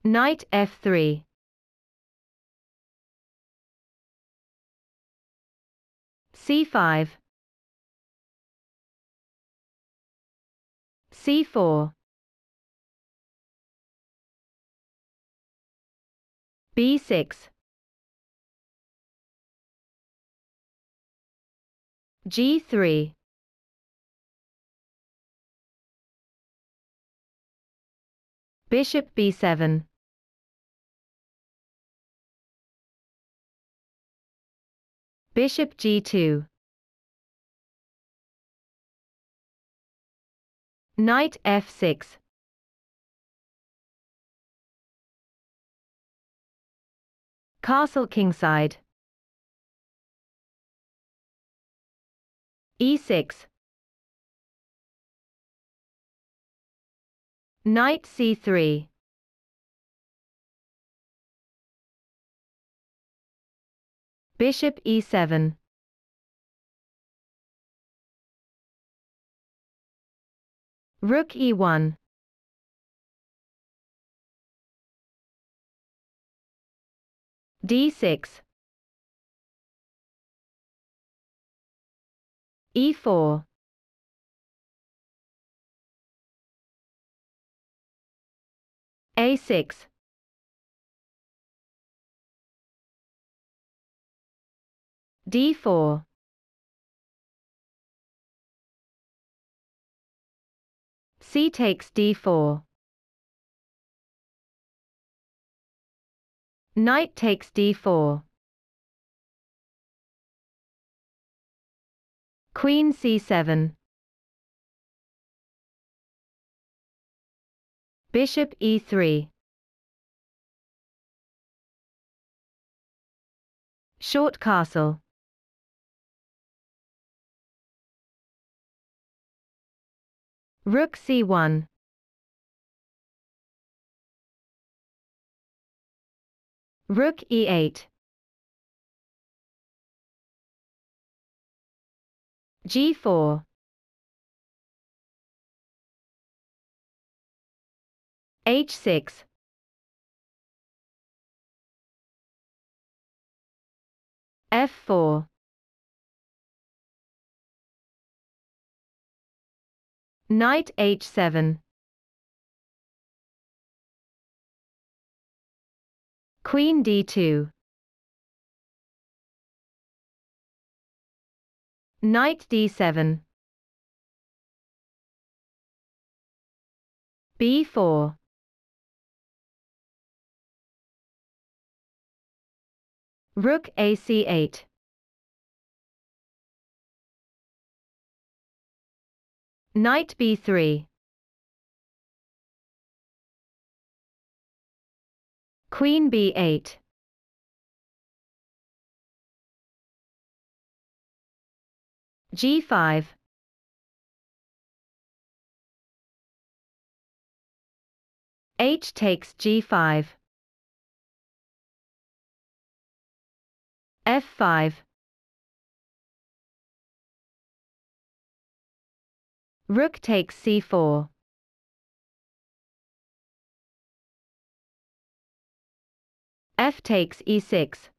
Knight f3. c5. c4. b6. g3. Bishop b7. Bishop g2. Knight f6. Castle kingside. e6. Knight c3. Bishop e7. Rook e1. d6. e4. a6. d4. c takes d4. Knight takes d4. Queen c7. Bishop e3. Short castle. Rook c1. Rook e8. g4. h6. f4. Knight h7. Queen d2. Knight d7. b4. Rook ac8. Knight b3. Queen b8. g5. H takes g5. f5. Rook takes c4. F takes e6.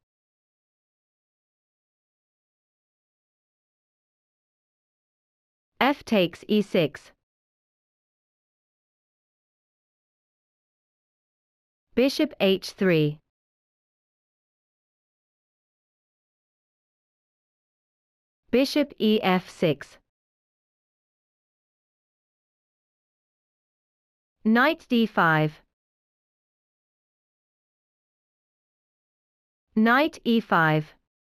F takes e6. Bishop h3. Bishop ef6. Knight d5. Knight e5.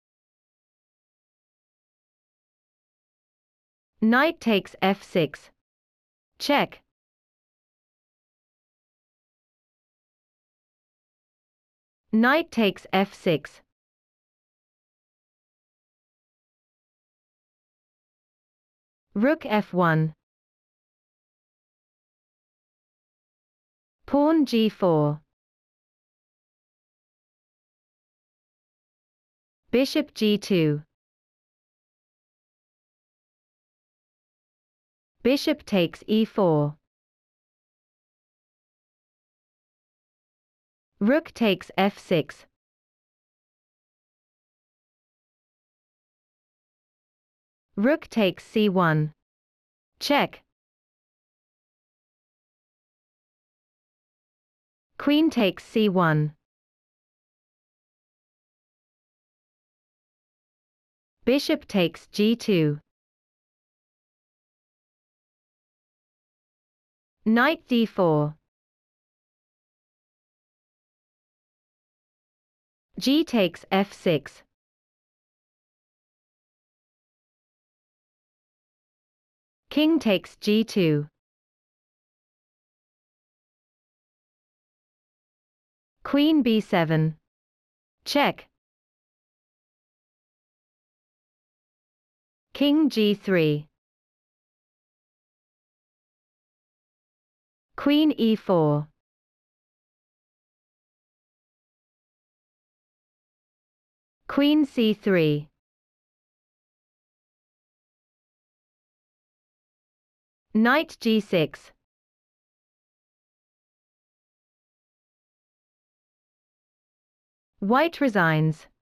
Knight takes f6. Check. Knight takes f6. Rook f1. Pawn g4. Bishop g2. Bishop takes e4. Rook takes f6. Rook takes c1. Check. Queen takes c1. Bishop takes g2. Knight d4. G takes f6. King takes g2. Queen b7. Check. King g3. Queen e4. Queen c3. Knight g6. White resigns.